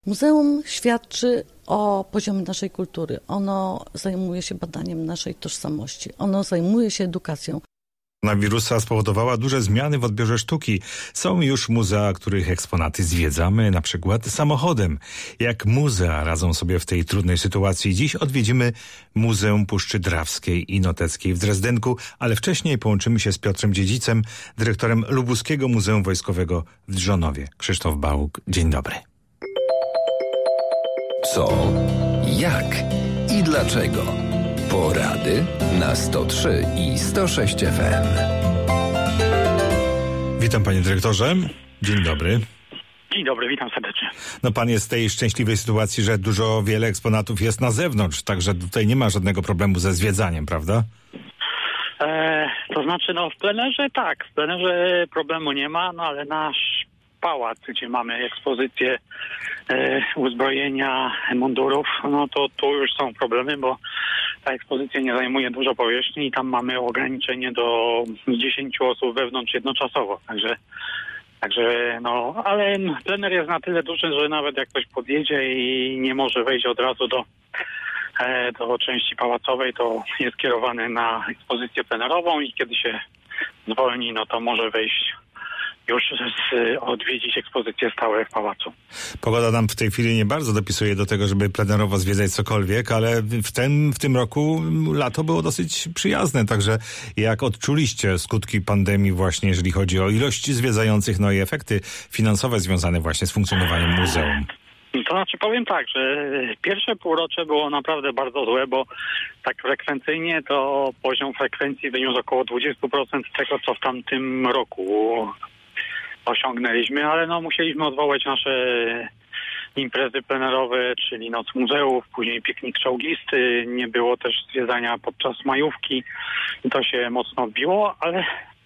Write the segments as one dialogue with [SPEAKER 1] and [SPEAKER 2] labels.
[SPEAKER 1] Muzeum świadczy o poziomie naszej kultury. Ono zajmuje się badaniem naszej tożsamości. Ono zajmuje się edukacją.
[SPEAKER 2] Koronawirusa spowodowała duże zmiany w odbiorze sztuki. Są już muzea, których eksponaty zwiedzamy, na przykład samochodem. Jak muzea radzą sobie w tej trudnej sytuacji? Dziś odwiedzimy Muzeum Puszczy Drawskiej i Noteckiej w Drezdenku, ale wcześniej połączymy się z Piotrem Dziedzicem, dyrektorem Lubuskiego Muzeum Wojskowego w Drzonowie. Krzysztof Bałuk, dzień dobry.
[SPEAKER 3] Co, jak i dlaczego? Porady na 103 i 106 FM.
[SPEAKER 2] Witam, panie dyrektorze. Dzień dobry.
[SPEAKER 4] Dzień dobry, witam serdecznie.
[SPEAKER 2] No, pan jest w tej szczęśliwej sytuacji, że wiele eksponatów jest na zewnątrz, także tutaj nie ma żadnego problemu ze zwiedzaniem, prawda?
[SPEAKER 4] To znaczy, w plenerze tak, w plenerze problemu nie ma, ale nasz pałac, gdzie mamy ekspozycję uzbrojenia, mundurów, to tu już są problemy, bo ta ekspozycja nie zajmuje dużo powierzchni i tam mamy ograniczenie do 10 osób wewnątrz jednoczasowo. Także ale plener jest na tyle duży, że nawet jak ktoś podjedzie i nie może wejść od razu do części pałacowej, to jest kierowany na ekspozycję plenerową i kiedy się zwolni, to może wejść już odwiedzić ekspozycje stałe w pałacu.
[SPEAKER 2] Pogoda nam w tej chwili nie bardzo dopisuje do tego, żeby plenerowo zwiedzać cokolwiek, ale w tym roku lato było dosyć przyjazne, także jak odczuliście skutki pandemii właśnie, jeżeli chodzi o ilość zwiedzających, i efekty finansowe związane właśnie z funkcjonowaniem muzeum?
[SPEAKER 4] To znaczy powiem tak, że pierwsze półrocze było naprawdę bardzo złe, bo tak frekwencyjnie to poziom frekwencji wyniósł około 20% tego, co w tamtym roku osiągnęliśmy, ale musieliśmy odwołać nasze imprezy plenerowe, czyli Noc Muzeów, później piknik czołgisty, nie było też zwiedzania podczas majówki i to się mocno odbiło, ale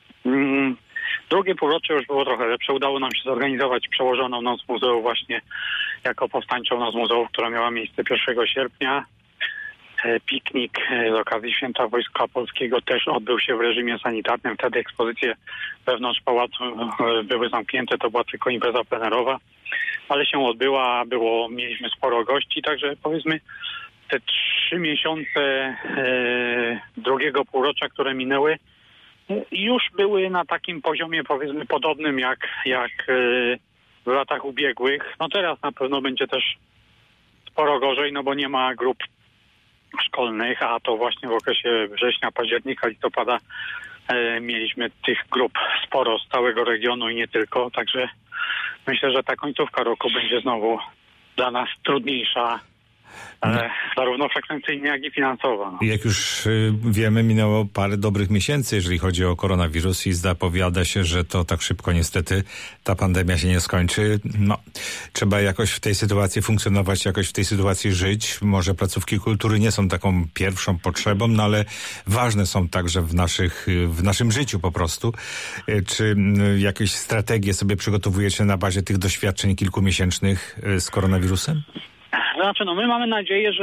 [SPEAKER 4] drugie półrocze już było trochę lepsze. Udało nam się zorganizować przełożoną Noc Muzeów właśnie jako powstańczą Noc Muzeów, która miała miejsce 1 sierpnia. Piknik z okazji Święta Wojska Polskiego też odbył się w reżimie sanitarnym. Wtedy ekspozycje wewnątrz pałacu były zamknięte, to była tylko impreza plenerowa, ale się odbyła, mieliśmy sporo gości, także powiedzmy te 3 miesiące drugiego półrocza, które minęły, już były na takim poziomie powiedzmy podobnym jak w latach ubiegłych. Teraz na pewno będzie też sporo gorzej, bo nie ma grup szkolnych, a to właśnie w okresie września, października, listopada mieliśmy tych grup sporo z całego regionu i nie tylko, także myślę, że ta końcówka roku będzie znowu dla nas trudniejsza, zarówno frekwencyjnie, jak i finansowo.
[SPEAKER 2] Jak już wiemy, minęło parę dobrych miesięcy, jeżeli chodzi o koronawirus i zapowiada się, że to tak szybko niestety ta pandemia się nie skończy. Trzeba jakoś w tej sytuacji funkcjonować, jakoś w tej sytuacji żyć. Może placówki kultury nie są taką pierwszą potrzebą, ale ważne są także w naszym życiu po prostu. Czy jakieś strategie sobie przygotowujecie na bazie tych doświadczeń kilkumiesięcznych z koronawirusem?
[SPEAKER 4] Znaczy, my mamy nadzieję,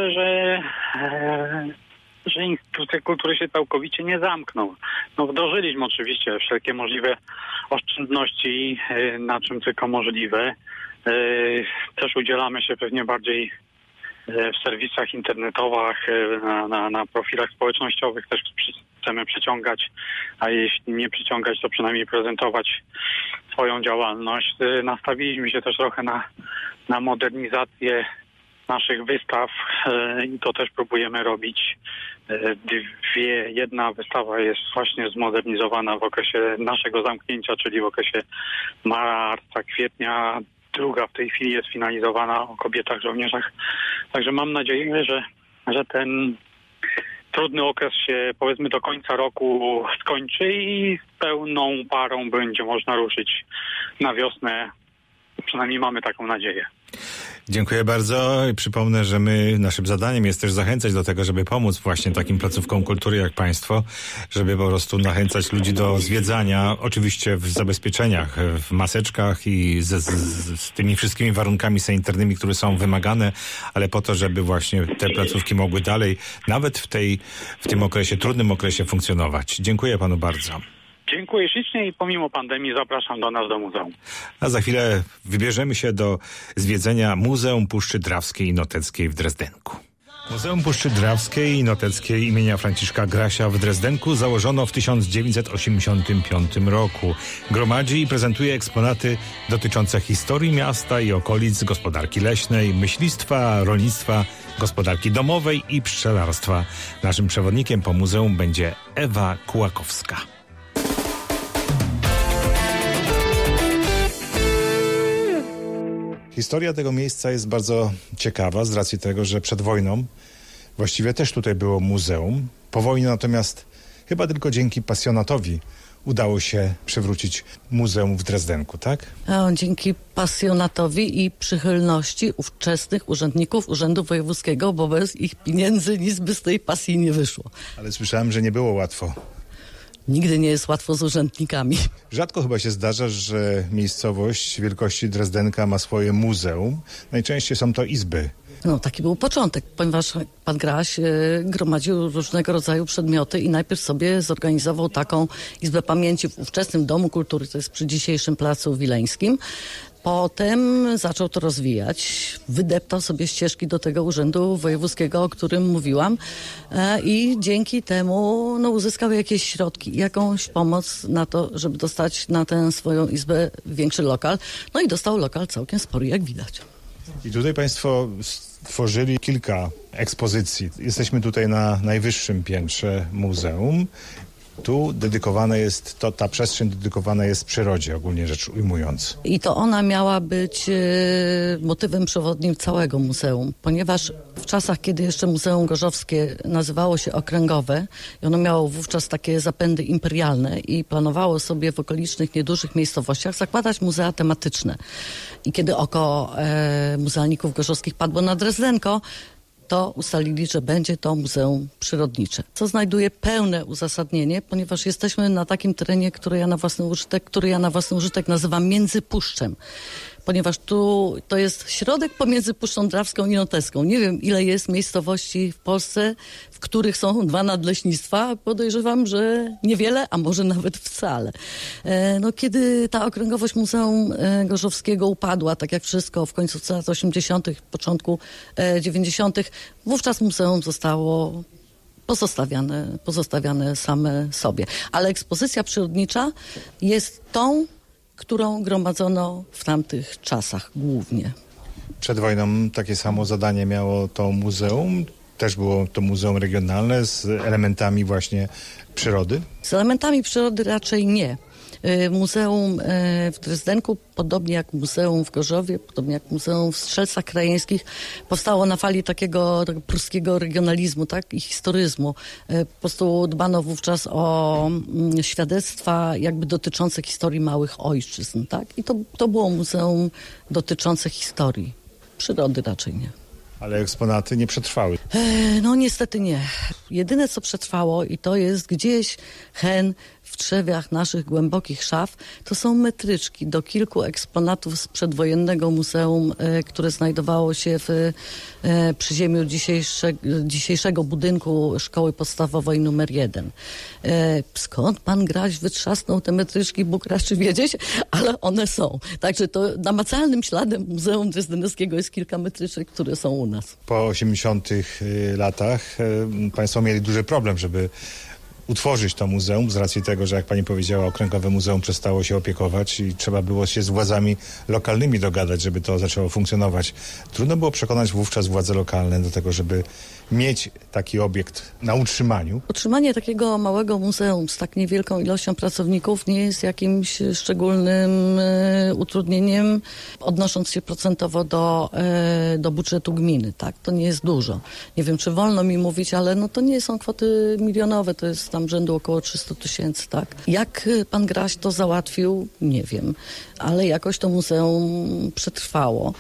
[SPEAKER 4] że instytucje kultury się całkowicie nie zamkną. Wdrożyliśmy oczywiście wszelkie możliwe oszczędności, na czym tylko możliwe. Też udzielamy się pewnie bardziej w serwisach internetowych, na profilach społecznościowych też chcemy przyciągać, a jeśli nie przyciągać, to przynajmniej prezentować swoją działalność. Nastawiliśmy się też trochę na modernizację naszych wystaw i to też próbujemy robić. Jedna wystawa jest właśnie zmodernizowana w okresie naszego zamknięcia, czyli w okresie marca, kwietnia. Druga w tej chwili jest finalizowana o kobietach, żołnierzach. Także mam nadzieję, że ten trudny okres się powiedzmy do końca roku skończy i z pełną parą będzie można ruszyć na wiosnę. Przynajmniej mamy taką nadzieję.
[SPEAKER 2] Dziękuję bardzo. Przypomnę, że naszym zadaniem jest też zachęcać do tego, żeby pomóc właśnie takim placówkom kultury jak państwo, żeby po prostu nachęcać ludzi do zwiedzania, oczywiście w zabezpieczeniach, w maseczkach i z tymi wszystkimi warunkami sanitarnymi, które są wymagane, ale po to, żeby właśnie te placówki mogły dalej, nawet w tym okresie, trudnym okresie funkcjonować. Dziękuję panu bardzo.
[SPEAKER 4] Dziękuję ślicznie i pomimo pandemii zapraszam do nas do muzeum.
[SPEAKER 2] A za chwilę wybierzemy się do zwiedzenia Muzeum Puszczy Drawskiej i Noteckiej w Drezdenku. Muzeum Puszczy Drawskiej i Noteckiej imienia Franciszka Grasia w Drezdenku założono w 1985 roku. Gromadzi i prezentuje eksponaty dotyczące historii miasta i okolic, gospodarki leśnej, myślistwa, rolnictwa, gospodarki domowej i pszczelarstwa. Naszym przewodnikiem po muzeum będzie Ewa Kułakowska. Historia tego miejsca jest bardzo ciekawa z racji tego, że przed wojną właściwie też tutaj było muzeum. Po wojnie natomiast chyba tylko dzięki pasjonatowi udało się przywrócić muzeum w Drezdenku, tak?
[SPEAKER 1] Dzięki pasjonatowi i przychylności ówczesnych urzędników Urzędu Wojewódzkiego, bo bez ich pieniędzy nic by z tej pasji nie wyszło.
[SPEAKER 2] Ale słyszałem, że nie było łatwo.
[SPEAKER 1] Nigdy nie jest łatwo z urzędnikami.
[SPEAKER 2] Rzadko chyba się zdarza, że miejscowość wielkości Drezdenka ma swoje muzeum. Najczęściej są to izby.
[SPEAKER 1] No, taki był początek, ponieważ pan Graś gromadził różnego rodzaju przedmioty i najpierw sobie zorganizował taką izbę pamięci w ówczesnym Domu Kultury, to jest przy dzisiejszym Placu Wileńskim. Potem zaczął to rozwijać, wydeptał sobie ścieżki do tego Urzędu Wojewódzkiego, o którym mówiłam i dzięki temu uzyskał jakieś środki, jakąś pomoc na to, żeby dostać na tę swoją izbę większy lokal. No i dostał lokal całkiem spory, jak widać.
[SPEAKER 2] I tutaj państwo stworzyli kilka ekspozycji. Jesteśmy tutaj na najwyższym piętrze muzeum. Tu ta przestrzeń dedykowana jest przyrodzie, ogólnie rzecz ujmując.
[SPEAKER 1] I to ona miała być motywem przewodnim całego muzeum, ponieważ w czasach, kiedy jeszcze Muzeum Gorzowskie nazywało się Okręgowe i ono miało wówczas takie zapędy imperialne i planowało sobie w okolicznych, niedużych miejscowościach zakładać muzea tematyczne. I kiedy oko muzealników gorzowskich padło na Drezdenko, to ustalili, że będzie to muzeum przyrodnicze, co znajduje pełne uzasadnienie, ponieważ jesteśmy na takim terenie, który ja na własny użytek nazywam Międzypuszczem, ponieważ tu to jest środek pomiędzy Puszczą Drawską i Notecką. Nie wiem, ile jest miejscowości w Polsce, w których są dwa nadleśnictwa. Podejrzewam, że niewiele, a może nawet wcale. Kiedy ta okręgowość Muzeum Gorzowskiego upadła, tak jak wszystko w końcu lat 80., początku 90., wówczas muzeum zostało pozostawiane same sobie. Ale ekspozycja przyrodnicza jest tą, którą gromadzono w tamtych czasach głównie.
[SPEAKER 2] Przed wojną takie samo zadanie miało to muzeum. Też było to muzeum regionalne z elementami właśnie przyrody?
[SPEAKER 1] Z elementami przyrody raczej nie. Muzeum w Drezdenku, podobnie jak muzeum w Gorzowie, podobnie jak muzeum w Strzelcach Krajeńskich, powstało na fali takiego pruskiego regionalizmu, tak, i historyzmu. Po prostu dbano wówczas o świadectwa jakby dotyczące historii małych ojczyzn, tak, i to było muzeum dotyczące historii. Przyrody raczej nie.
[SPEAKER 2] Ale eksponaty nie przetrwały.
[SPEAKER 1] No niestety nie. Jedyne co przetrwało i to jest gdzieś w trzewiach naszych głębokich szaf, to są metryczki do kilku eksponatów z przedwojennego muzeum, które znajdowało się w przyziemiu dzisiejszego budynku szkoły podstawowej numer 1. Skąd pan Graś wytrzasnął te metryczki, Bóg raczy wiedzieć, ale one są. Także to namacalnym śladem Muzeum Drezdeneckiego jest kilka metryczek, które są u nas.
[SPEAKER 2] Po 80 latach państwo mieli duży problem, żeby utworzyć to muzeum z racji tego, że jak pani powiedziała, Okręgowe Muzeum przestało się opiekować i trzeba było się z władzami lokalnymi dogadać, żeby to zaczęło funkcjonować. Trudno było przekonać wówczas władze lokalne do tego, żeby mieć taki obiekt na utrzymaniu.
[SPEAKER 1] Utrzymanie takiego małego muzeum z tak niewielką ilością pracowników nie jest jakimś szczególnym utrudnieniem, odnosząc się procentowo do budżetu gminy. Tak? To nie jest dużo. Nie wiem, czy wolno mi mówić, ale to nie są kwoty milionowe, to jest tam rzędu około 300 000. Tak? Jak pan Graś to załatwił, nie wiem, ale jakoś to muzeum przetrwało.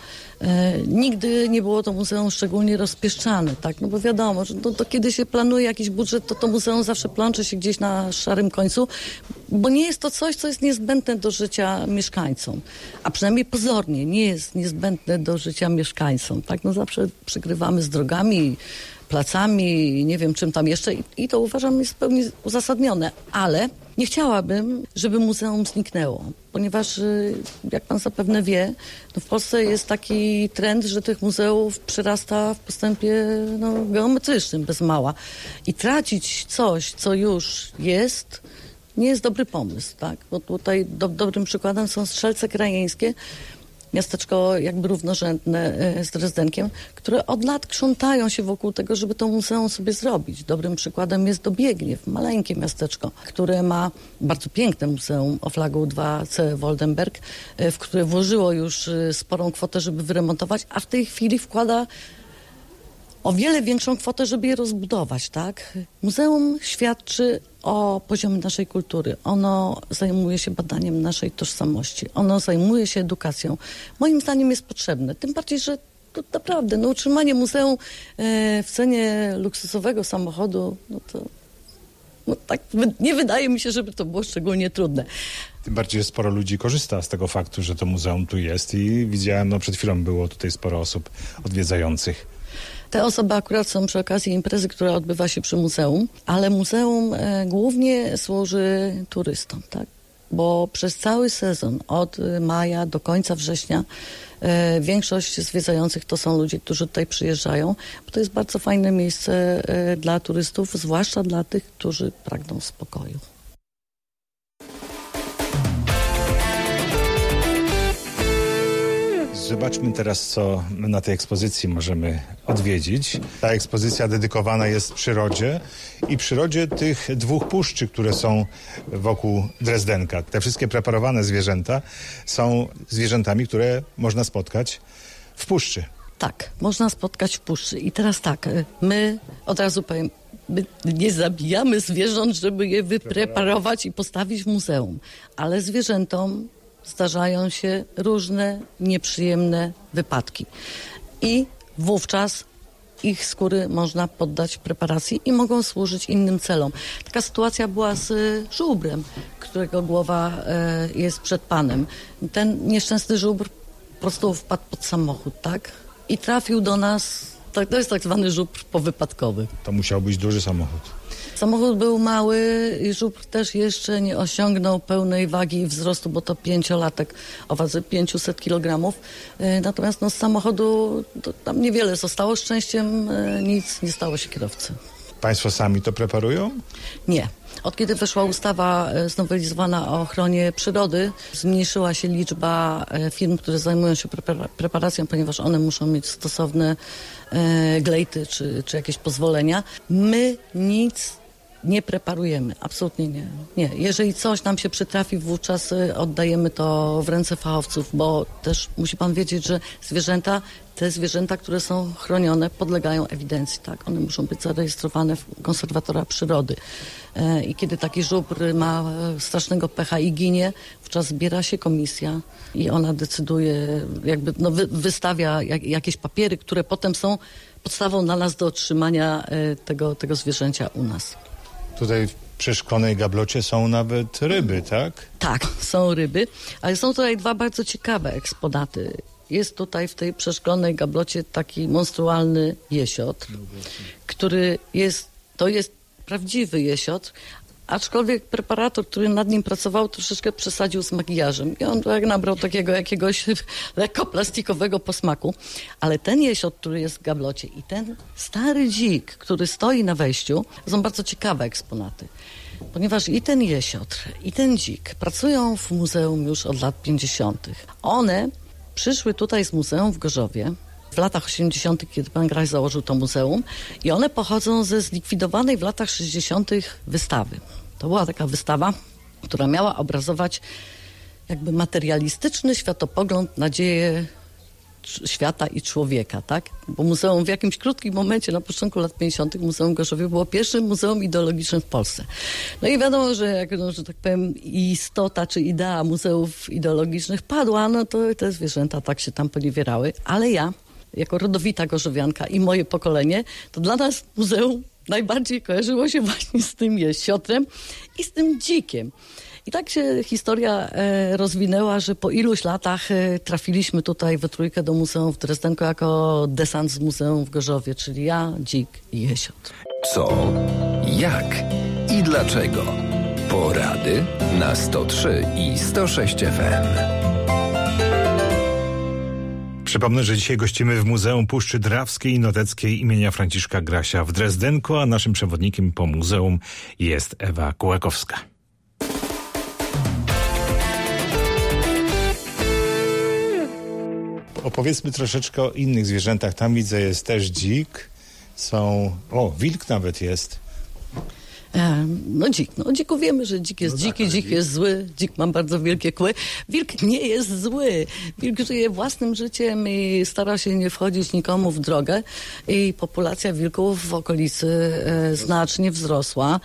[SPEAKER 1] Nigdy nie było to muzeum szczególnie rozpieszczane, tak? No bo wiadomo, że to kiedy się planuje jakiś budżet, to muzeum zawsze plącze się gdzieś na szarym końcu, bo nie jest to coś, co jest niezbędne do życia mieszkańcom. A przynajmniej pozornie nie jest niezbędne do życia mieszkańcom, tak? No zawsze przygrywamy z drogami, placami, nie wiem czym tam jeszcze i to uważam jest w pełni uzasadnione, ale Nie chciałabym, żeby muzeum zniknęło, ponieważ, jak pan zapewne wie, w Polsce jest taki trend, że tych muzeów przyrasta w postępie geometrycznym, bez mała. I tracić coś, co już jest, nie jest dobry pomysł, tak? Bo tutaj dobrym przykładem są Strzelce Krajeńskie, miasteczko jakby równorzędne z Drezdenkiem, które od lat krzątają się wokół tego, żeby to muzeum sobie zrobić. Dobrym przykładem jest Dobiegniew, maleńkie miasteczko, które ma bardzo piękne muzeum o flagu 2C Woldenberg, w które włożyło już sporą kwotę, żeby wyremontować, a w tej chwili wkłada o wiele większą kwotę, żeby je rozbudować, tak? Muzeum świadczy o poziomie naszej kultury. Ono zajmuje się badaniem naszej tożsamości. Ono zajmuje się edukacją. Moim zdaniem jest potrzebne. Tym bardziej, że to naprawdę utrzymanie muzeum w cenie luksusowego samochodu, tak nie wydaje mi się, żeby to było szczególnie trudne.
[SPEAKER 2] Tym bardziej, że sporo ludzi korzysta z tego faktu, że to muzeum tu jest i widziałem, przed chwilą było tutaj sporo osób odwiedzających.
[SPEAKER 1] Te osoby akurat są przy okazji imprezy, która odbywa się przy muzeum, ale muzeum głównie służy turystom, tak? Bo przez cały sezon, od maja do końca września, większość zwiedzających to są ludzie, którzy tutaj przyjeżdżają, bo to jest bardzo fajne miejsce dla turystów, zwłaszcza dla tych, którzy pragną spokoju.
[SPEAKER 2] Zobaczmy teraz, co na tej ekspozycji możemy odwiedzić. Ta ekspozycja dedykowana jest przyrodzie i przyrodzie tych dwóch puszczy, które są wokół Drezdenka. Te wszystkie preparowane zwierzęta są zwierzętami, które można spotkać w puszczy.
[SPEAKER 1] Tak, można spotkać w puszczy. I teraz tak, my od razu powiem, my nie zabijamy zwierząt, żeby je wypreparować i postawić w muzeum, ale zwierzętom zdarzają się różne nieprzyjemne wypadki. I wówczas ich skóry można poddać preparacji i mogą służyć innym celom. Taka sytuacja była z żubrem, którego głowa jest przed panem. Ten nieszczęsny żubr po prostu wpadł pod samochód, tak? I trafił do nas, to jest tak zwany żubr powypadkowy.
[SPEAKER 2] To musiał być duży samochód.
[SPEAKER 1] Samochód był mały i żubr też jeszcze nie osiągnął pełnej wagi i wzrostu, bo to 5-latek o wadze 500 kg. Natomiast z samochodu tam niewiele zostało. Szczęściem nic nie stało się kierowcy.
[SPEAKER 2] Państwo sami to preparują?
[SPEAKER 1] Nie. Od kiedy weszła ustawa znowelizowana o ochronie przyrody, zmniejszyła się liczba firm, które zajmują się preparacją, ponieważ one muszą mieć stosowne glejty czy jakieś pozwolenia. My nic nie preparujemy, absolutnie nie. Nie. Jeżeli coś nam się przytrafi, wówczas oddajemy to w ręce fachowców, bo też musi pan wiedzieć, że te zwierzęta, które są chronione, podlegają ewidencji, tak? One muszą być zarejestrowane w konserwatora przyrody. I kiedy taki żubr ma strasznego pecha i ginie, wówczas zbiera się komisja i ona decyduje, wystawia jakieś papiery, które potem są podstawą dla nas do otrzymania tego zwierzęcia u nas.
[SPEAKER 2] Tutaj w przeszklonej gablocie są nawet ryby, tak?
[SPEAKER 1] Tak, są ryby, ale są tutaj dwa bardzo ciekawe eksponaty. Jest tutaj w tej przeszklonej gablocie taki monstrualny jesiotr, który jest prawdziwy jesiotr, aczkolwiek preparator, który nad nim pracował, troszeczkę przesadził z makijażem. I on tak nabrał takiego jakiegoś lekko plastikowego posmaku. Ale ten jesiotr, który jest w gablocie i ten stary dzik, który stoi na wejściu, są bardzo ciekawe eksponaty. Ponieważ i ten jesiotr, i ten dzik pracują w muzeum już od lat 50. One przyszły tutaj z muzeum w Gorzowie w latach 80., kiedy pan Graś założył to muzeum, i one pochodzą ze zlikwidowanej w latach 60. wystawy. To była taka wystawa, która miała obrazować jakby materialistyczny światopogląd na dzieje świata i człowieka, tak? Bo muzeum w jakimś krótkim momencie, na początku lat 50. Muzeum w Gorzowie było pierwszym muzeum ideologicznym w Polsce. No i wiadomo, że że tak powiem, istota czy idea muzeów ideologicznych padła, no to te zwierzęta tak się tam poniewierały. Ale ja, jako rodowita gorzowianka i moje pokolenie, to dla nas muzeum najbardziej kojarzyło się właśnie z tym jesiotrem i z tym dzikiem. I tak się historia rozwinęła, że po iluś latach trafiliśmy tutaj we trójkę do muzeum w Drezdenku jako desant z muzeum w Gorzowie, czyli ja, dzik i jesiotr.
[SPEAKER 3] Co, jak i dlaczego? Porady na 103 i 106 FM.
[SPEAKER 2] Przypomnę, że dzisiaj gościmy w Muzeum Puszczy Drawskiej i Noteckiej imienia Franciszka Grasia w Drezdenku, a naszym przewodnikiem po muzeum jest Ewa Kułakowska. Opowiedzmy troszeczkę o innych zwierzętach. Tam widzę, jest też dzik. Wilk nawet jest.
[SPEAKER 1] Dzik. O dziku wiemy, że dzik jest dziki, dzik jest zły, dzik ma bardzo wielkie kły. Wilk nie jest zły. Wilk żyje własnym życiem i stara się nie wchodzić nikomu w drogę. I populacja wilków w okolicy znacznie wzrosła.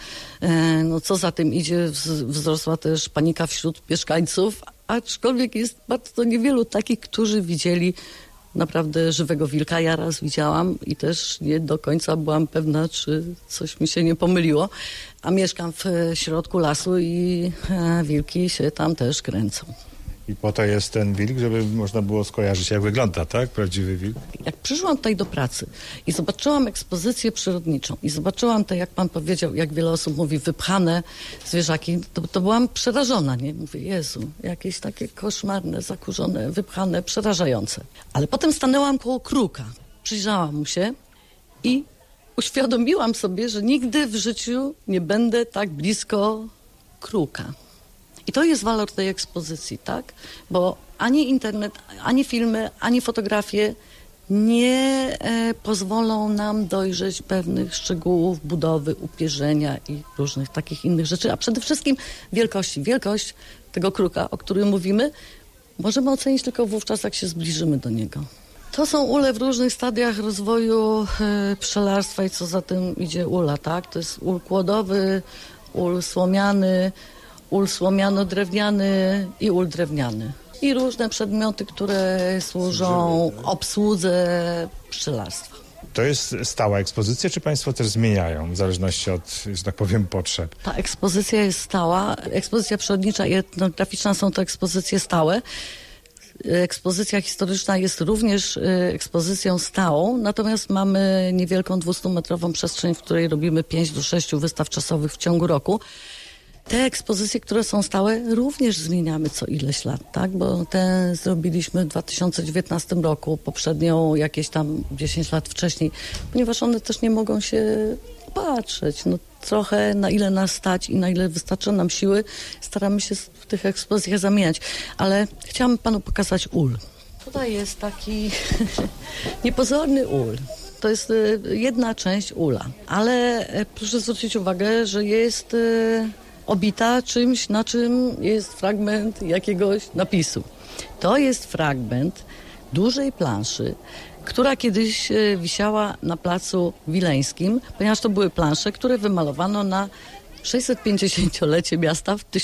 [SPEAKER 1] Co za tym idzie, wzrosła też panika wśród mieszkańców, aczkolwiek jest bardzo niewielu takich, którzy widzieli naprawdę żywego wilka. Ja raz widziałam i też nie do końca byłam pewna, czy coś mi się nie pomyliło. A mieszkam w środku lasu i wilki się tam też kręcą.
[SPEAKER 2] I po to jest ten wilk, żeby można było skojarzyć, jak wygląda, tak? Prawdziwy wilk.
[SPEAKER 1] Jak przyszłam tutaj do pracy i zobaczyłam ekspozycję przyrodniczą i zobaczyłam te, jak pan powiedział, jak wiele osób mówi, wypchane zwierzaki, to byłam przerażona, nie? Mówię, Jezu, jakieś takie koszmarne, zakurzone, wypchane, przerażające. Ale potem stanęłam koło kruka, przyjrzałam mu się i uświadomiłam sobie, że nigdy w życiu nie będę tak blisko kruka. I to jest walor tej ekspozycji, tak? Bo ani internet, ani filmy, ani fotografie nie pozwolą nam dojrzeć pewnych szczegółów budowy, upierzenia i różnych takich innych rzeczy, a przede wszystkim wielkości. Wielkość tego kruka, o którym mówimy, możemy ocenić tylko wówczas, jak się zbliżymy do niego. To są ule w różnych stadiach rozwoju pszczelarstwa i co za tym idzie ula, tak? To jest ul kłodowy, ul słomiany, ul słomiano-drewniany i ul drewniany. I różne przedmioty, które służą obsłudze pszczelarstwa.
[SPEAKER 2] To jest stała ekspozycja, czy państwo też zmieniają w zależności od, że tak powiem, potrzeb?
[SPEAKER 1] Ta ekspozycja jest stała. Ekspozycja przyrodnicza i etnograficzna są to ekspozycje stałe. Ekspozycja historyczna jest również ekspozycją stałą, natomiast mamy niewielką 200-metrową przestrzeń, w której robimy 5 do 6 wystaw czasowych w ciągu roku. Te ekspozycje, które są stałe, również zmieniamy co ileś lat, tak? Bo te zrobiliśmy w 2019 roku, poprzednią jakieś tam 10 lat wcześniej, ponieważ one też nie mogą się patrzeć. No, trochę na ile nas stać i na ile wystarcza nam siły, staramy się w tych ekspozycjach zamieniać. Ale chciałam panu pokazać ul. Tutaj jest taki niepozorny ul. To jest jedna część ula, ale proszę zwrócić uwagę, że jest obita czymś, na czym jest fragment jakiegoś napisu. To jest fragment dużej planszy, która kiedyś wisiała na Placu Wileńskim, ponieważ to były plansze, które wymalowano na 650-lecie miasta w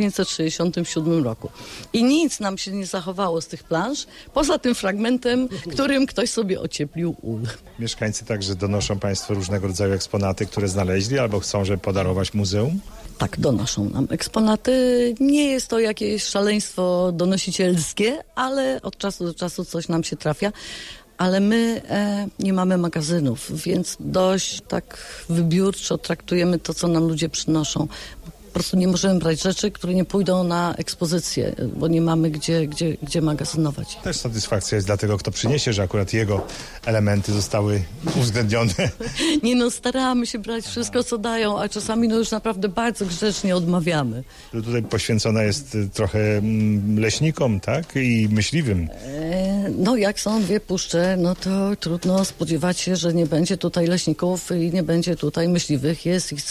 [SPEAKER 1] 1967 roku. I nic nam się nie zachowało z tych plansz, poza tym fragmentem, którym ktoś sobie ocieplił ul.
[SPEAKER 2] Mieszkańcy także donoszą państwo różnego rodzaju eksponaty, które znaleźli albo chcą, żeby podarować muzeum?
[SPEAKER 1] Tak, donoszą nam eksponaty. Nie jest to jakieś szaleństwo donosicielskie, ale od czasu do czasu coś nam się trafia. Ale my nie mamy magazynów, więc dość tak wybiórczo traktujemy to, co nam ludzie przynoszą. Po prostu nie możemy brać rzeczy, które nie pójdą na ekspozycję, bo nie mamy gdzie magazynować.
[SPEAKER 2] Też satysfakcja jest dla tego, kto przyniesie, że akurat jego elementy zostały uwzględnione.
[SPEAKER 1] Nie no, staramy się brać wszystko, co dają, a czasami już naprawdę bardzo grzecznie odmawiamy.
[SPEAKER 2] Tutaj poświęcona jest trochę leśnikom, tak? I myśliwym.
[SPEAKER 1] No jak są dwie puszcze, no to trudno spodziewać się, że nie będzie tutaj leśników i nie będzie tutaj myśliwych. Jest ich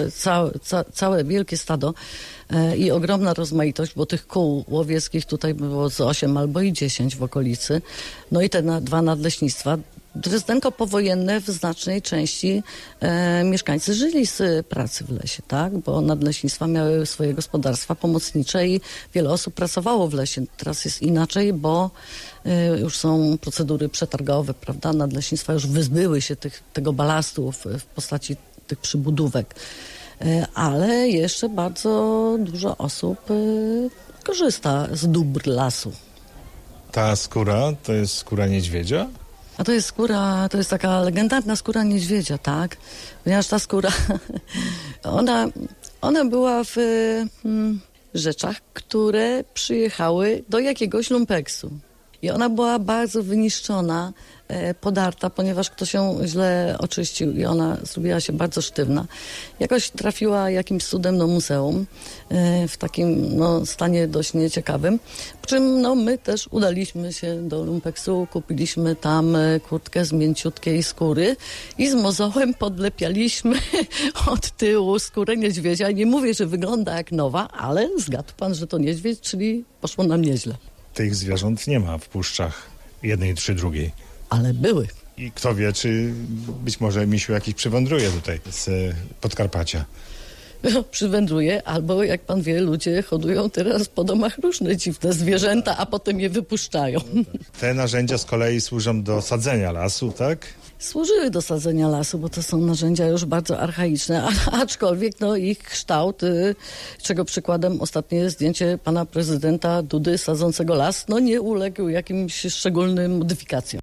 [SPEAKER 1] całe wielkie stado i ogromna rozmaitość, bo tych kół łowieckich tutaj było z 8 albo i 10 w okolicy. No i te dwa nadleśnictwa. Drezdenko powojenne w znacznej części mieszkańcy żyli z pracy w lesie, tak? Bo nadleśnictwa miały swoje gospodarstwa pomocnicze i wiele osób pracowało w lesie. Teraz jest inaczej, bo już są procedury przetargowe, prawda? Nadleśnictwa już wyzbyły się tego balastu w postaci tych przybudówek. Ale jeszcze bardzo dużo osób korzysta z dóbr lasu.
[SPEAKER 2] Ta skóra to jest skóra niedźwiedzia?
[SPEAKER 1] A to jest taka legendarna skóra niedźwiedzia, tak? Ponieważ ta skóra Ona była w rzeczach, które przyjechały do jakiegoś lumpeksu. I ona była bardzo wyniszczona, podarta, ponieważ ktoś ją źle oczyścił i ona zrobiła się bardzo sztywna. Jakoś trafiła jakimś cudem do muzeum w takim stanie dość nieciekawym. Po czym my też udaliśmy się do lumpeksu, kupiliśmy tam kurtkę z mięciutkiej skóry i z mozołem podlepialiśmy od tyłu skórę niedźwiedzia. Nie mówię, że wygląda jak nowa, ale zgadł pan, że to niedźwiedź, czyli poszło nam nieźle.
[SPEAKER 2] Tych zwierząt nie ma w puszczach jednej czy drugiej.
[SPEAKER 1] Ale były.
[SPEAKER 2] I kto wie, czy być może misiu jakiś przywędruje tutaj z Podkarpacia.
[SPEAKER 1] Przywędruje, albo jak pan wie, ludzie hodują teraz po domach różne dziwne zwierzęta, a potem je wypuszczają.
[SPEAKER 2] Te narzędzia z kolei służą do sadzenia lasu, tak?
[SPEAKER 1] Służyły do sadzenia lasu, bo to są narzędzia już bardzo archaiczne, aczkolwiek ich kształt, czego przykładem ostatnie zdjęcie pana prezydenta Dudy sadzącego las, nie uległ jakimś szczególnym modyfikacjom.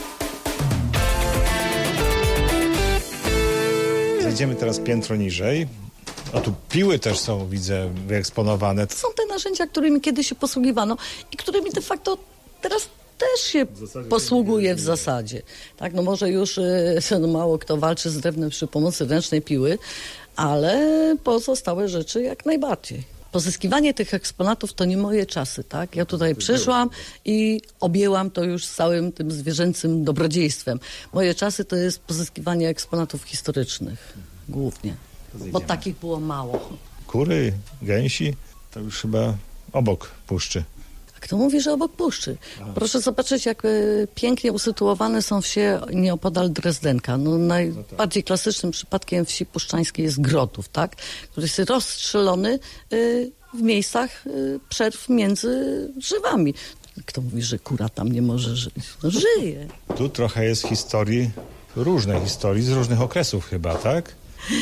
[SPEAKER 2] Zejdziemy teraz piętro niżej. Tu piły też są, widzę, wyeksponowane.
[SPEAKER 1] To są te narzędzia, którymi kiedyś się posługiwano i którymi de facto teraz też się posługuje w zasadzie. Tak, może już mało kto walczy z drewnem przy pomocy ręcznej piły, ale pozostałe rzeczy jak najbardziej. Pozyskiwanie tych eksponatów to nie moje czasy, tak? Ja tutaj przyszłam i objęłam to już z całym tym zwierzęcym dobrodziejstwem. Moje czasy to jest pozyskiwanie eksponatów historycznych głównie, bo takich było mało.
[SPEAKER 2] Kury, gęsi, to już chyba obok puszczy.
[SPEAKER 1] Kto mówi, że obok puszczy? Proszę zobaczyć, jak pięknie usytuowane są wsie nieopodal Drezdenka. Najbardziej klasycznym przypadkiem wsi puszczańskiej jest Grotów, tak? Który jest rozstrzelony w miejscach przerw między drzewami. Kto mówi, że kura tam nie może żyć? Żyje.
[SPEAKER 2] Tu trochę jest historii, różne historii, z różnych okresów chyba, tak?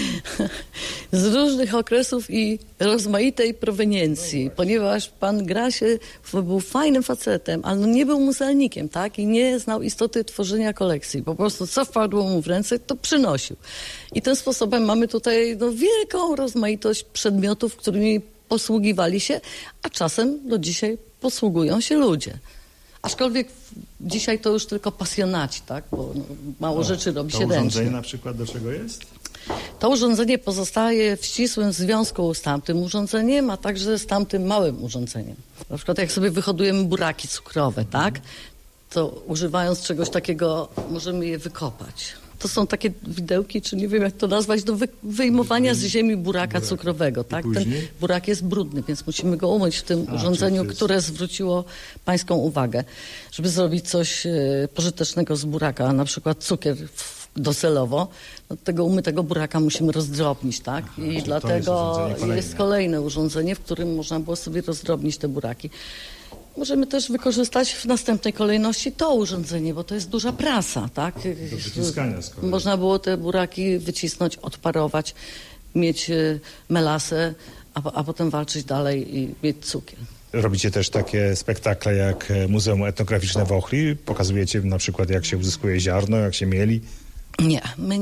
[SPEAKER 1] Z różnych okresów i rozmaitej proweniencji, ponieważ pan Grasie był fajnym facetem, ale nie był muzealnikiem, tak? I nie znał istoty tworzenia kolekcji. Po prostu co wpadło mu w ręce, to przynosił. I tym sposobem mamy tutaj wielką rozmaitość przedmiotów, którymi posługiwali się, a czasem do dzisiaj posługują się ludzie. Aczkolwiek dzisiaj to już tylko pasjonaci, tak? Bo mało rzeczy robi się ręcznie.
[SPEAKER 2] To urządzenie na przykład do czego jest?
[SPEAKER 1] To urządzenie pozostaje w ścisłym związku z tamtym urządzeniem, a także z tamtym małym urządzeniem. Na przykład jak sobie wyhodujemy buraki cukrowe, tak? To używając czegoś takiego możemy je wykopać. To są takie widełki, czy nie wiem jak to nazwać, do wyjmowania z ziemi buraka cukrowego, tak? Ten burak jest brudny, więc musimy go umyć w tym urządzeniu, które zwróciło pańską uwagę, żeby zrobić coś pożytecznego z buraka, na przykład cukier docelowo, tego umytego buraka musimy rozdrobnić, tak? I dlatego jest kolejne urządzenie, w którym można było sobie rozdrobnić te buraki. Możemy też wykorzystać w następnej kolejności to urządzenie, bo to jest duża prasa, tak?
[SPEAKER 2] Do wyciskania z kolei.
[SPEAKER 1] Można było te buraki wycisnąć, odparować, mieć melasę, a potem walczyć dalej i mieć cukier.
[SPEAKER 2] Robicie też takie spektakle jak Muzeum Etnograficzne w Ochli? Pokazujecie na przykład jak się uzyskuje ziarno, jak się mieli?
[SPEAKER 1] Nie, my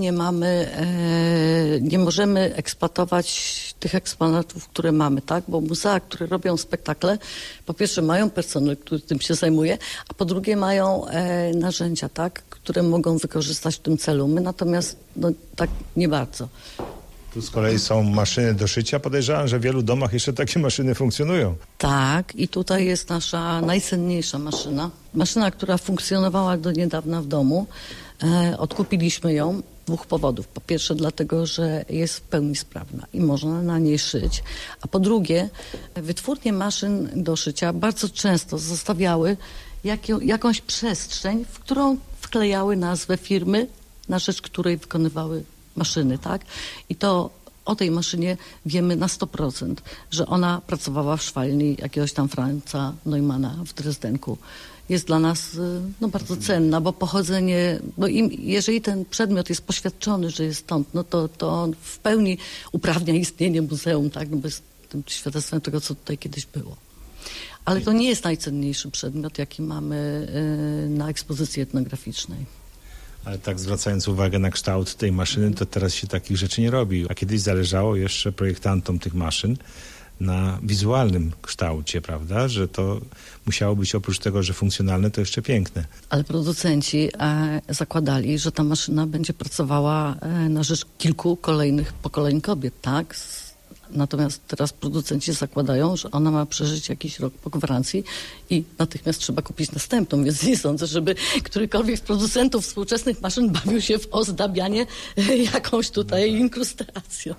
[SPEAKER 1] nie możemy eksploatować tych eksponatów, które mamy, tak? Bo muzea, które robią spektakle, po pierwsze mają personel, który tym się zajmuje, a po drugie mają narzędzia, tak? Które mogą wykorzystać w tym celu. My natomiast tak nie bardzo.
[SPEAKER 2] Tu z kolei są maszyny do szycia. Podejrzewam, że w wielu domach jeszcze takie maszyny funkcjonują.
[SPEAKER 1] Tak, i tutaj jest nasza najcenniejsza maszyna. Maszyna, która funkcjonowała do niedawna w domu. Odkupiliśmy ją z dwóch powodów. Po pierwsze dlatego, że jest w pełni sprawna i można na niej szyć. A po drugie, wytwórnie maszyn do szycia bardzo często zostawiały jakąś przestrzeń, w którą wklejały nazwę firmy, na rzecz której wykonywały maszyny, tak? I to o tej maszynie wiemy na 100%, że ona pracowała w szwalni jakiegoś tam Franza Neumana w Drezdenku. Jest dla nas bardzo cenna, bo pochodzenie, jeżeli ten przedmiot jest poświadczony, że jest stąd, to on w pełni uprawnia istnienie muzeum, tak? Bo jest tym świadectwem tego, co tutaj kiedyś było. Ale to nie jest najcenniejszy przedmiot, jaki mamy na ekspozycji etnograficznej.
[SPEAKER 2] Ale tak zwracając uwagę na kształt tej maszyny, to teraz się takich rzeczy nie robi. A kiedyś zależało jeszcze projektantom tych maszyn na wizualnym kształcie, prawda? Że to musiało być oprócz tego, że funkcjonalne, to jeszcze piękne.
[SPEAKER 1] Ale producenci zakładali, że ta maszyna będzie pracowała na rzecz kilku kolejnych pokoleń kobiet, tak? Natomiast teraz producenci zakładają, że ona ma przeżyć jakiś rok po gwarancji i natychmiast trzeba kupić następną, więc nie sądzę, żeby którykolwiek z producentów współczesnych maszyn bawił się w ozdabianie jakąś tutaj inkrustacją.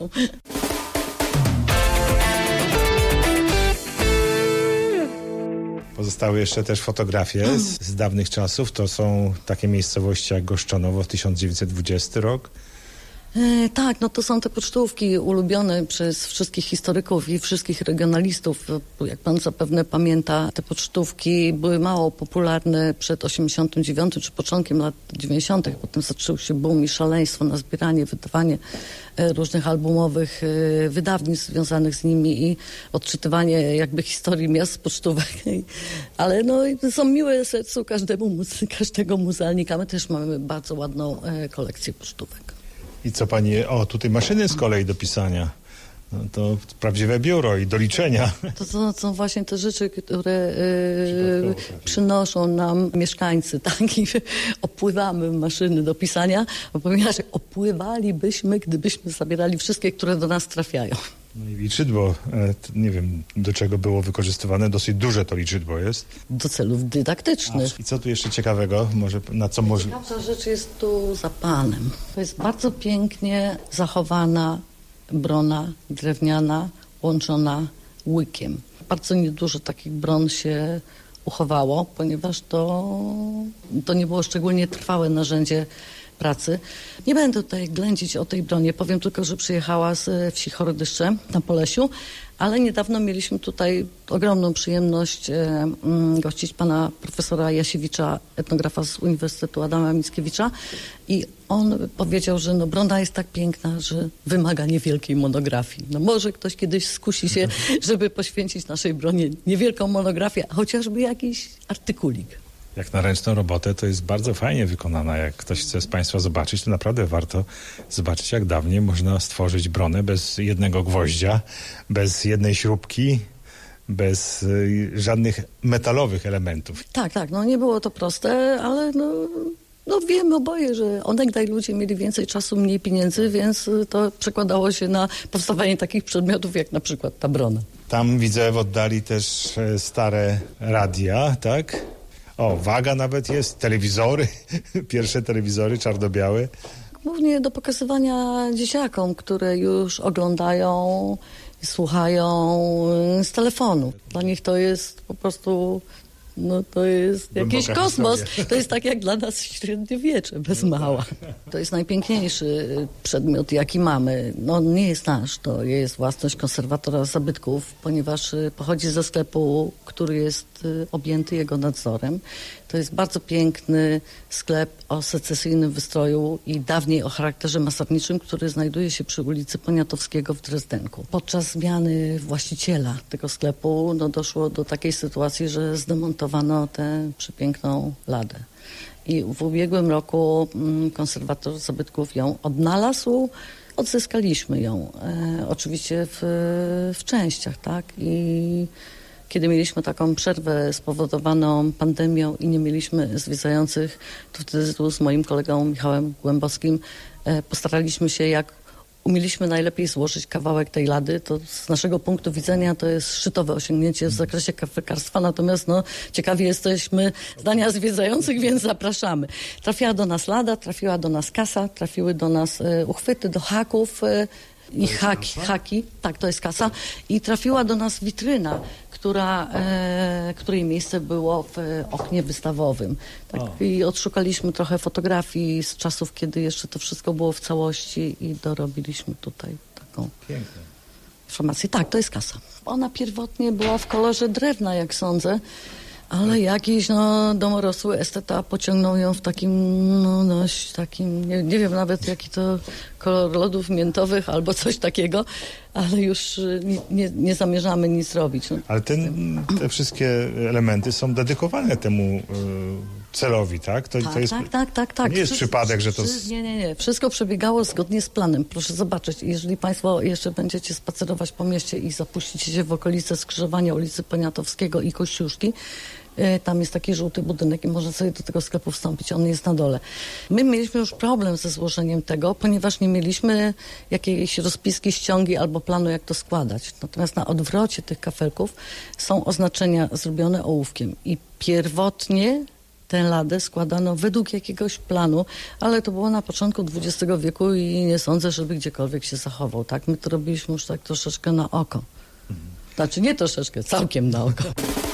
[SPEAKER 2] Pozostały jeszcze też fotografie z dawnych czasów. To są takie miejscowości jak Goszczonowo, 1920 rok.
[SPEAKER 1] Tak, no to są te pocztówki ulubione przez wszystkich historyków i wszystkich regionalistów. Jak pan zapewne pamięta, te pocztówki były mało popularne przed 89 czy początkiem lat 90. Potem zaczął się boom i szaleństwo na zbieranie, wydawanie różnych albumowych wydawnictw związanych z nimi i odczytywanie jakby historii miast z pocztówek. Ale no są miłe sercu każdego muzealnika. My też mamy bardzo ładną kolekcję pocztówek.
[SPEAKER 2] I co pani, tutaj maszyny z kolei do pisania. No to prawdziwe biuro i do liczenia.
[SPEAKER 1] To są właśnie te rzeczy, które przynoszą nam mieszkańcy, tak? I opływamy maszyny do pisania, ponieważ opływalibyśmy, gdybyśmy zabierali wszystkie, które do nas trafiają.
[SPEAKER 2] No i liczydło, nie wiem do czego było wykorzystywane, dosyć duże to liczydło jest.
[SPEAKER 1] Do celów dydaktycznych.
[SPEAKER 2] I co tu jeszcze ciekawego? Może na co może...
[SPEAKER 1] Ciekawsza rzecz jest tu za panem. To jest bardzo pięknie zachowana brona drewniana, łączona łykiem. Bardzo niedużo takich bron się uchowało, ponieważ to nie było szczególnie trwałe narzędzie pracy. Nie będę tutaj ględzić o tej bronie, powiem tylko, że przyjechała z wsi Chorodyszcze na Polesiu, ale niedawno mieliśmy tutaj ogromną przyjemność gościć pana profesora Jasiewicza, etnografa z Uniwersytetu Adama Mickiewicza i on powiedział, że brona jest tak piękna, że wymaga niewielkiej monografii. Może ktoś kiedyś skusi się, żeby poświęcić naszej bronie niewielką monografię, a chociażby jakiś artykulik.
[SPEAKER 2] Jak na ręczną robotę to jest bardzo fajnie wykonana. Jak ktoś chce z państwa zobaczyć, to naprawdę warto zobaczyć, jak dawniej można stworzyć bronę bez jednego gwoździa, bez jednej śrubki, bez żadnych metalowych elementów.
[SPEAKER 1] Tak, nie było to proste, ale wiemy oboje, że onegdaj ludzie mieli więcej czasu, mniej pieniędzy, więc to przekładało się na powstawanie takich przedmiotów, jak na przykład ta brona.
[SPEAKER 2] Tam widzę w oddali też stare radia, tak? Waga nawet jest, telewizory, pierwsze telewizory czarno-białe.
[SPEAKER 1] Głównie do pokazywania dzieciakom, które już oglądają i słuchają z telefonu. Dla nich to jest po prostu, to jest jakiś kosmos. To jest tak jak dla nas średniowiecze, bez mała. To jest najpiękniejszy przedmiot, jaki mamy. Nie jest nasz, to jest własność konserwatora zabytków, ponieważ pochodzi ze sklepu, który jest objęty jego nadzorem. To jest bardzo piękny sklep o secesyjnym wystroju i dawniej o charakterze masarniczym, który znajduje się przy ulicy Poniatowskiego w Drezdenku. Podczas zmiany właściciela tego sklepu doszło do takiej sytuacji, że zdemontowano tę przepiękną ladę. I w ubiegłym roku konserwator zabytków ją odnalazł, odzyskaliśmy ją. Oczywiście w częściach, tak? I kiedy mieliśmy taką przerwę spowodowaną pandemią i nie mieliśmy zwiedzających, to wtedy tu z moim kolegą Michałem Głębowskim postaraliśmy się, jak umieliśmy najlepiej złożyć kawałek tej lady. To z naszego punktu widzenia to jest szczytowe osiągnięcie w zakresie kafelkarstwa, natomiast ciekawi jesteśmy zdania zwiedzających, więc zapraszamy. Trafiła do nas lada, trafiła do nas kasa, trafiły do nas uchwyty do haków i haki. Tak, to jest kasa. I trafiła do nas witryna, której miejsce było w oknie wystawowym. Tak, i odszukaliśmy trochę fotografii z czasów, kiedy jeszcze to wszystko było w całości i dorobiliśmy tutaj taką informację. Tak, to jest kasa. Ona pierwotnie była w kolorze drewna, jak sądzę, ale jakiś domorosły esteta pociągnął ją w takim, dość takim, nie wiem nawet jaki to kolor lodów miętowych albo coś takiego, ale już nie zamierzamy nic robić.
[SPEAKER 2] Ale te wszystkie elementy są dedykowane temu
[SPEAKER 5] celowi, tak? To jest,
[SPEAKER 1] tak.
[SPEAKER 5] Nie jest przypadek, że to...
[SPEAKER 1] Nie. Wszystko przebiegało zgodnie z planem. Proszę zobaczyć, jeżeli państwo jeszcze będziecie spacerować po mieście i zapuścicie się w okolice skrzyżowania ulicy Poniatowskiego i Kościuszki, tam jest taki żółty budynek i można sobie do tego sklepu wstąpić. On jest na dole. My mieliśmy już problem ze złożeniem tego, ponieważ nie mieliśmy jakiejś rozpiski, ściągi albo planu, jak to składać. Natomiast na odwrocie tych kafelków są oznaczenia zrobione ołówkiem i pierwotnie tę ladę składano według jakiegoś planu, ale to było na początku XX wieku i nie sądzę, żeby gdziekolwiek się zachował. Tak? My to robiliśmy już tak troszeczkę na oko. Znaczy nie troszeczkę, całkiem na oko.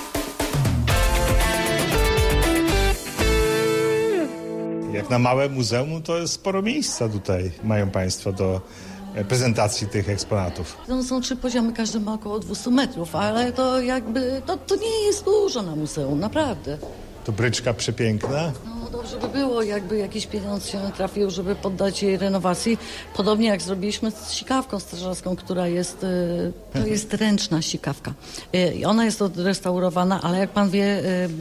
[SPEAKER 5] Jak na małe muzeum, to jest sporo miejsca tutaj mają państwo do prezentacji tych eksponatów.
[SPEAKER 1] Są 3 poziomy, każdy ma około 200 metrów, ale to jakby, to nie jest dużo na muzeum, naprawdę.
[SPEAKER 5] To bryczka przepiękna.
[SPEAKER 1] No dobrze by było, jakby jakiś pieniądz się trafił, żeby poddać jej renowacji. Podobnie jak zrobiliśmy z sikawką strażacką, która jest, to jest ręczna sikawka. I ona jest odrestaurowana, ale jak pan wie,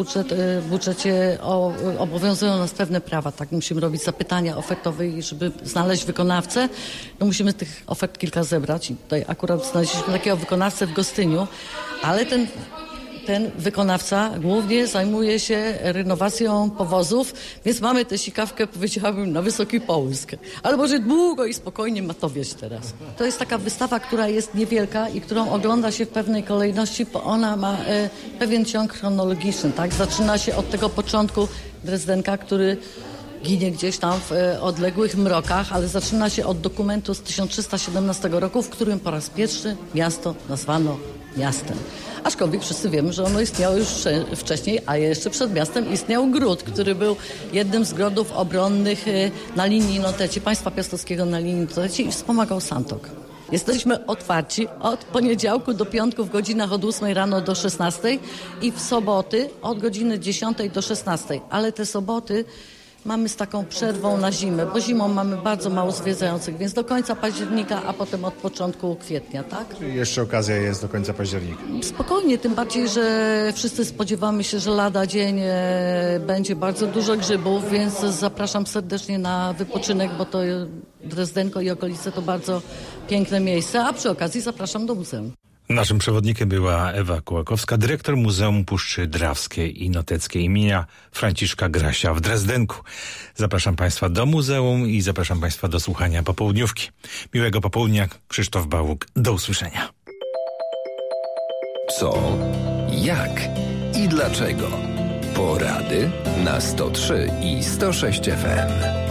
[SPEAKER 1] w budżecie obowiązują nas pewne prawa. Tak, musimy robić zapytania ofertowe i żeby znaleźć wykonawcę, no musimy tych ofert kilka zebrać. I tutaj akurat znaleźliśmy takiego wykonawcę w Gostyniu, ale ten wykonawca głównie zajmuje się renowacją powozów, więc mamy tę sikawkę, powiedziałabym, na wysoki połysk. Ale może długo i spokojnie ma to wieść teraz. To jest taka wystawa, która jest niewielka i którą ogląda się w pewnej kolejności, bo ona ma pewien ciąg chronologiczny. Tak? Zaczyna się od tego początku Drezdenka, który ginie gdzieś tam w odległych mrokach, ale zaczyna się od dokumentu z 1317 roku, w którym po raz pierwszy miasto nazwano miastem. Aczkolwiek wszyscy wiemy, że ono istniało już wcześniej, a jeszcze przed miastem istniał gród, który był jednym z grodów obronnych na linii Noteci, państwa piastowskiego na linii Noteci i wspomagał Santok. Jesteśmy otwarci od poniedziałku do piątku w godzinach od 8 rano do 16 i w soboty od godziny 10 do 16, ale te soboty mamy z taką przerwą na zimę, bo zimą mamy bardzo mało zwiedzających, więc do końca października, a potem od początku kwietnia, tak?
[SPEAKER 5] Czyli jeszcze okazja jest do końca października.
[SPEAKER 1] Spokojnie, tym bardziej, że wszyscy spodziewamy się, że lada dzień będzie bardzo dużo grzybów, więc zapraszam serdecznie na wypoczynek, bo to Drezdenko i okolice to bardzo piękne miejsce, a przy okazji zapraszam do muzeum.
[SPEAKER 2] Naszym przewodnikiem była Ewa Kołakowska, dyrektor Muzeum Puszczy Drawskiej i Noteckiej imienia Franciszka Grasia w Drezdenku. Zapraszam państwa do muzeum i zapraszam państwa do słuchania popołudniówki. Miłego popołudnia, Krzysztof Bałuk. Do usłyszenia.
[SPEAKER 3] Co, jak i dlaczego? Porady na 103 i 106 FM.